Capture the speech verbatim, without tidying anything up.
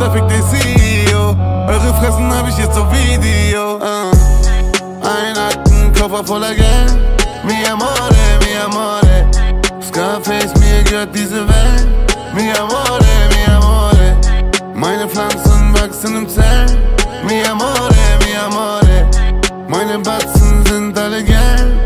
da fickt der C E O. Eure Fressen hab ich jetzt auf Video. uh. Ein Aktenkoffer voller Geld. Mi amore, mi amore. Scarface, mir gehört diese Welt. Mi amore, mi amore. Meine Pflanzen wachsen im Zelt. Mi amore, mi amore. Meine Batzen sind alle gelb.